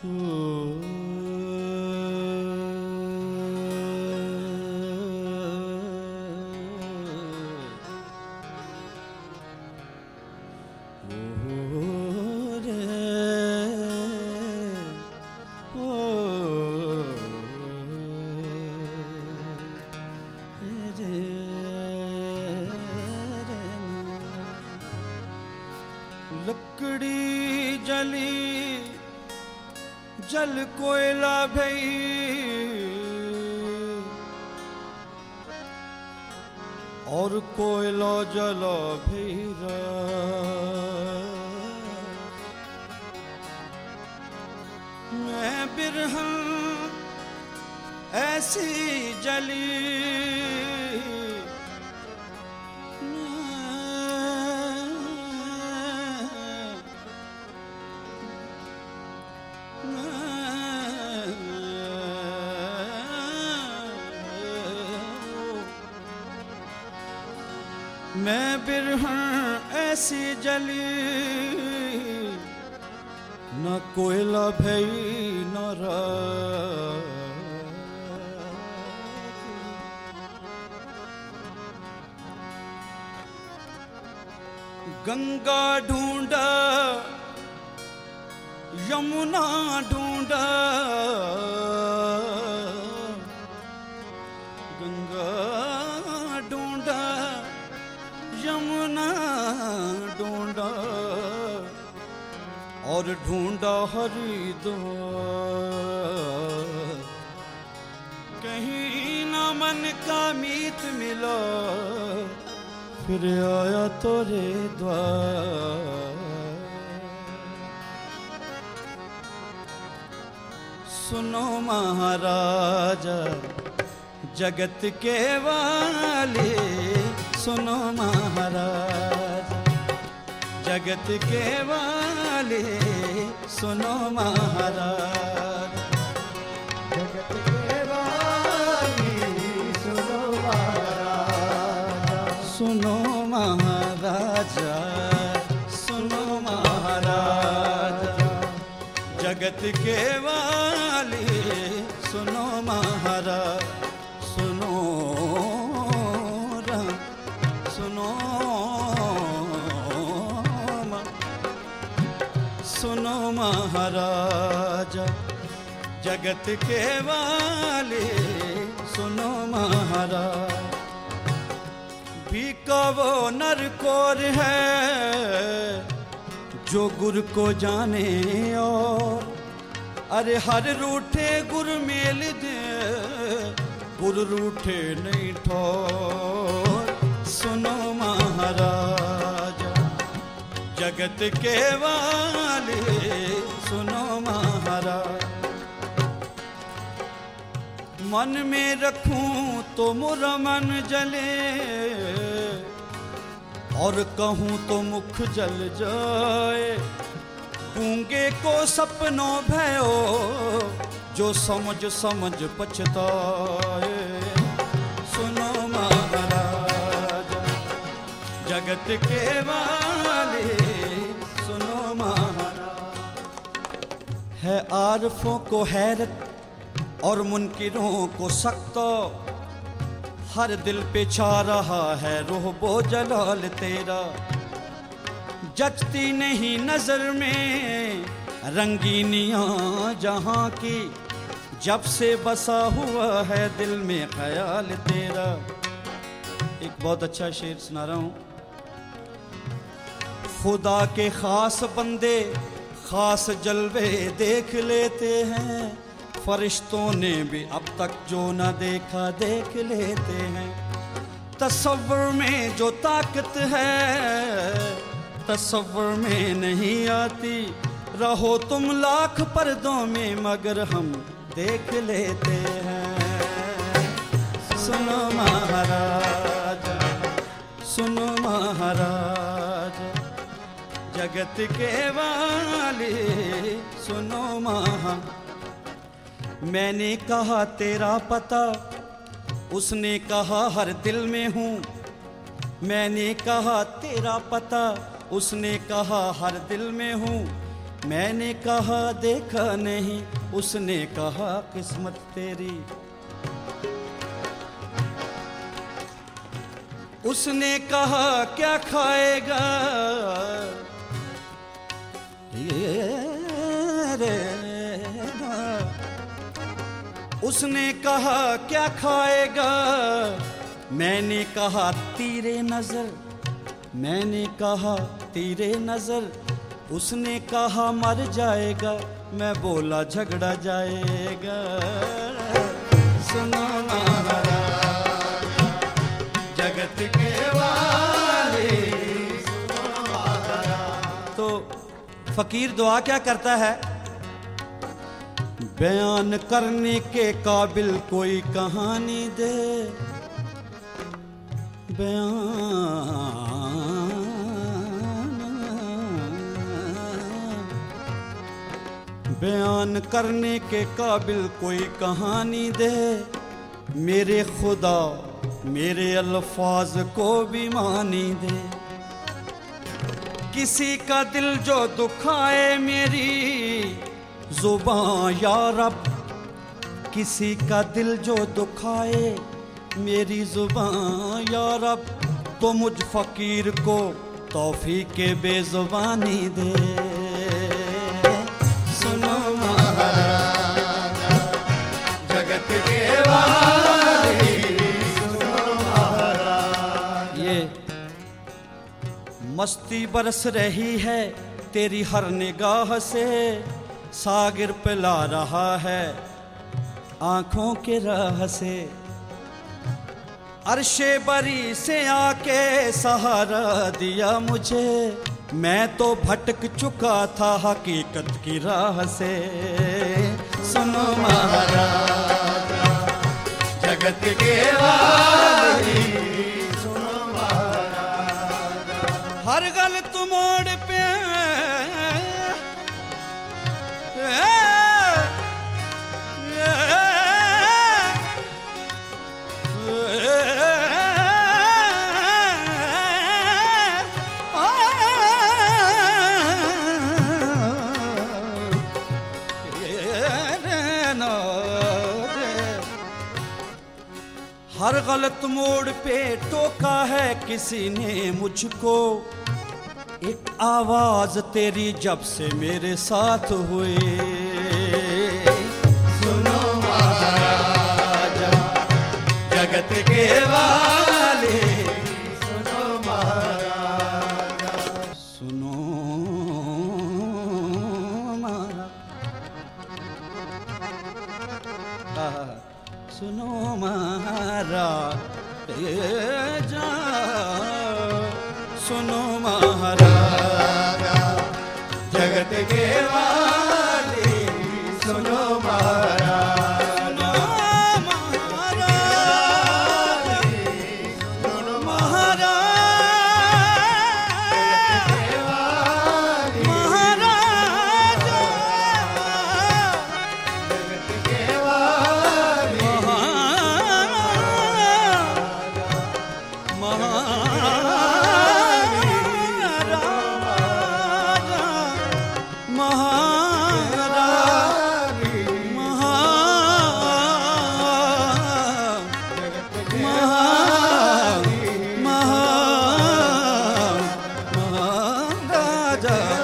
लकड़ी जली जल कोयला भई और कोयला जला भैरा मैं बिरहन ऐसी जली मैं बिरहन ऐसी जली न कोयला भई न राख गंगा ढूंढा यमुना ढूंढा गंगा ढूंढा यमुना ढूंढा और ढूंढा हरिद्वार कहीं न मन का मीत मिला फिर आया तोरे द्वार सुनो महाराजा जगत के वाले सुनो महाराज जगत के वाले सुनो महाराज जगत के वाले सुनो महाराज सुनो महाराजा सुनो महाराज जगत के वाले सुनो महाराज सुनो सुनो सुनो महाराजा जगत के वाले सुनो महाराज भीका वो नरकोर है जो गुर को जाने और अरे हर रूठे गुर मेल दे गुर रूठे नहीं ठोर सुनो महाराज जगत के वाले सुनो महाराज मन में रखूं तो मुरा मन जले और कहूं तो मुख जल जाए गूंगे को सपनों भयो जो समझ समझ पछताए सुनो महाराज जगत के वाले सुनो महाराज है आरफों को हैरत और मुनकिरों को सख्त हर दिल पे छा रहा है रोहबो जलाल तेरा जचती नहीं नजर में रंगीनियां जहां की जब से बसा हुआ है दिल में ख्याल तेरा एक बहुत अच्छा शेर सुना रहा हूं खुदा के खास बंदे खास जलवे देख लेते हैं फरिश्तों ने भी अब तक जो न देखा देख लेते हैं तसव्वुर में जो ताकत है तसव्वुर में नहीं आती रहो तुम लाख पर्दों में मगर हम देख लेते हैं सुनो महाराज सुनो महाराज जगत के वाले सुनो महाराज मैंने कहा तेरा पता उसने कहा हर दिल में हूँ मैंने कहा तेरा पता उसने कहा हर दिल में हूँ मैंने कहा देखा नहीं, उसने कहा किस्मत तेरी। उसने कहा क्या खाएगा, उसने कहा क्या खाएगा। मैंने कहा तीरे नजर, मैंने कहा तीरे नजर। उसने कहा मर जाएगा, मैं बोला झगड़ा जाएगा। सुनो महाराज जगत के वाले, सुनो महाराज। तो फकीर दुआ क्या करता है, बयान करने के काबिल कोई कहानी दे, बयान करने के काबिल कोई कहानी दे। मेरे खुदा मेरे अल्फाज को भी मानी दे। किसी का दिल जो दुखाए मेरी जुबां या रब, किसी का दिल जो दुखाए मेरी जुबां या रब, तो मुझ फकीर को तौफीक बेजुबानी दे। सुनो महाराज जगत के वाले, सुनो महाराज। ये मस्ती बरस रही है तेरी हर निगाह से, सागिर पिला रहा है आंखों के राह से। अर्शे बरी से आके सहारा दिया मुझे, मैं तो भटक चुका था हकीकत की राह से। सुनो महाराज जगत के वाली, सुनो महाराज। हर गलत मोड़ पे हर गलत मोड़ पे टोका है किसी ने मुझको। एक आवाज तेरी जब से मेरे साथ हुई। सुनो महाराज जगत के वाले, सुनो महाराज। सुनो महाराज, सुनो महाराज, सुनो महाराज जगत के वाले, सुनो महाराज, सुनो महाराज, महाराज जगत के वाले, महाराज